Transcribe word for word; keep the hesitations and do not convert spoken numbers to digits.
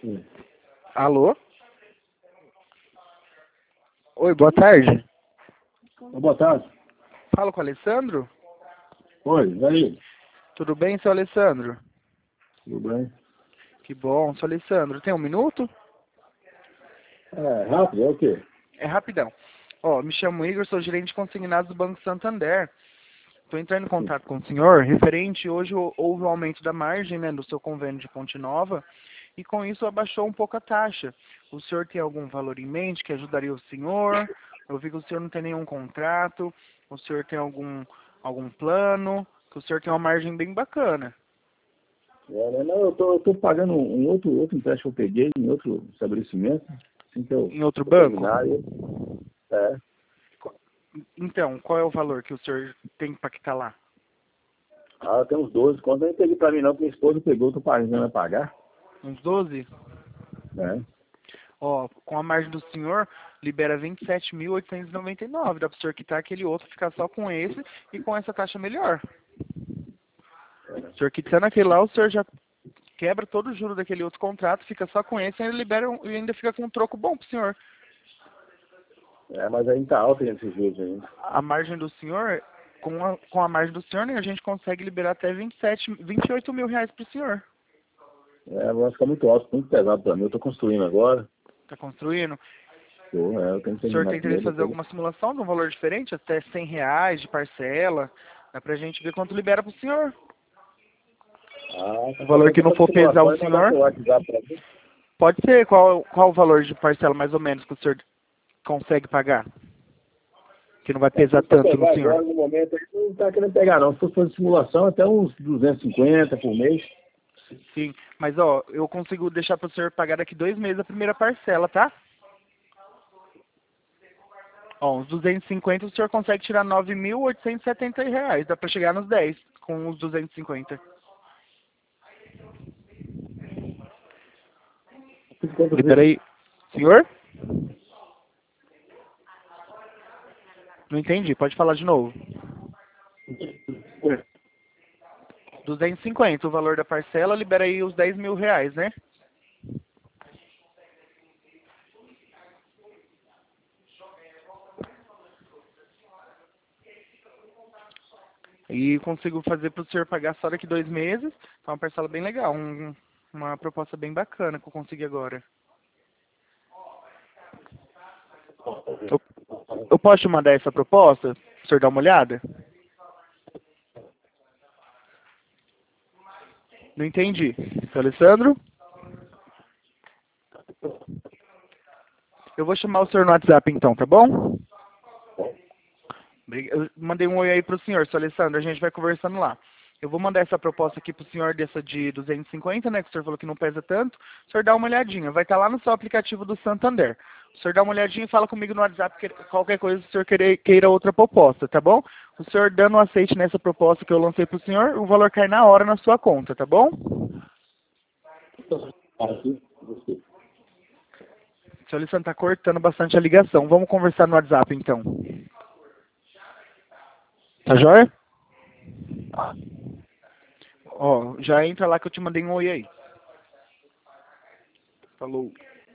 Sim. Alô? Oi, boa tarde. Boa tarde. Falo com o Alessandro? Oi, e aí? Tudo bem, seu Alessandro? Tudo bem? Que bom, seu Alessandro. Tem um minuto? É, rápido, é o quê? É rapidão. Ó, me chamo Igor, sou gerente consignado do Banco Santander. Estou entrando em contato com o senhor, referente, hoje houve um aumento da margem, né, do seu convênio de Ponte Nova, e com isso abaixou um pouco a taxa. O senhor tem algum valor em mente que ajudaria o senhor? Eu vi que o senhor não tem nenhum contrato, o senhor tem algum, algum plano, que o senhor tem uma margem bem bacana. É, né, não, eu tô, eu tô pagando um outro, outro empréstimo que eu peguei em outro estabelecimento, assim que eu, Em outro eu banco? terminar, eu, é, Então, qual é o valor que o senhor tem para quitar lá? ah, tem uns doze contos, eu não peguei pra mim não, porque minha esposa pegou, eu tô pagando a pagar, Uns doze? né? Ó, com a margem do senhor, libera vinte e sete mil oitocentos e noventa e nove. Dá para o senhor quitar aquele outro, ficar só com esse e com essa taxa melhor. O senhor quitando aquele lá, o senhor já quebra todo o juro daquele outro contrato, fica só com esse e ainda libera um- e ainda fica com um troco bom pro senhor. É, mas ainda tá alto esses juros ainda. A margem do senhor, com a, com a margem do senhor, né, a gente consegue liberar até vinte e sete, vinte e oito mil reais pro senhor. É, vai ficar muito alto, muito pesado pra mim, eu tô construindo agora, Tá construindo? tô, é, eu tenho que O senhor terminar tem interesse primeiro, em fazer depois. alguma simulação de um valor diferente, até cem reais de parcela? Dá pra gente ver quanto libera pro senhor. Ah, O tá valor que fazendo não essa for pesar simulação o e mandar senhor, seu WhatsApp pra mim. pode ser. Qual, qual o valor de parcela mais ou menos que o senhor consegue pagar? Que não vai É, pesar se for tanto no pegar senhor. agora, no momento, aí não tá querendo pegar não. Se for fazer simulação, até uns duzentos e cinquenta por mês. Sim, mas ó, eu consigo deixar pro senhor pagar daqui dois meses a primeira parcela, tá? Ó, uns duzentos e cinquenta o senhor consegue tirar nove mil oitocentos e setenta reais. Dá pra chegar nos dez com os duzentos e cinquenta. cinquenta Libera vezes. aí. Senhor? Não entendi, pode falar de novo. duzentos e cinquenta o valor da parcela, libera aí os dez mil reais, né? E consigo fazer para o senhor pagar só daqui dois meses. É uma parcela bem legal, um- uma proposta bem bacana que eu consegui agora. Eu, eu posso te mandar essa proposta? Para o senhor dar uma olhada? Não entendi. Seu Alessandro? Eu vou chamar o senhor no WhatsApp então, tá bom? Bri- Eu mandei um oi aí pro senhor, seu Alessandro, a gente vai conversando lá. Eu vou mandar essa proposta aqui pro senhor dessa de duzentos e cinquenta, né, que o senhor falou que não pesa tanto. O senhor dá uma olhadinha, vai estar lá no seu aplicativo do Santander. O senhor dá uma olhadinha e fala comigo no WhatsApp que- qualquer coisa se o senhor querer, queira outra proposta, tá bom? O senhor dando um aceite nessa proposta que eu lancei pro senhor, o valor cai na hora na sua conta, tá bom? Aqui, você. Seu Alessandro, tá cortando bastante a ligação. Vamos conversar no WhatsApp então. Tá joia? Ó, já entra lá que eu te mandei um oi aí. Falou.